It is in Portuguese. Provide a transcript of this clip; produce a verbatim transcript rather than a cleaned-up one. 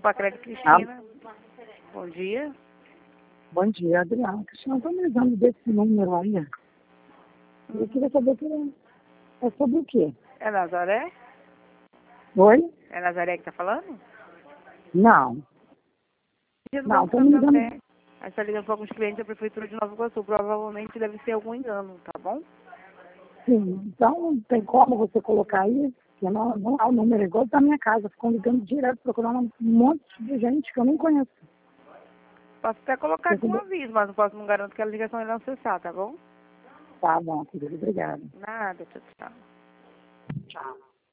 Pacred Cristina. Ah. Bom dia. Bom dia, Adriana. Cristina, estou me ligando desse número aí. Eu queria saber que é sobre o quê? É Nazaré? Oi? É Nazaré que tá falando? Não. Não, estou me ligando. Aí você está ligando para alguns clientes da Prefeitura de Nova Iguaçu. Provavelmente deve ser algum engano, tá bom? Sim, então tem como você colocar aí? Que não, não é o número, é igual da minha casa. Ficam ligando direto, procurando um monte de gente que eu nem conheço. Posso até colocar aqui um aviso, mas não posso, não garanto que a ligação irá acessar, tá bom? Tá bom, querido. Obrigada. Nada, tchau, tchau. Tchau.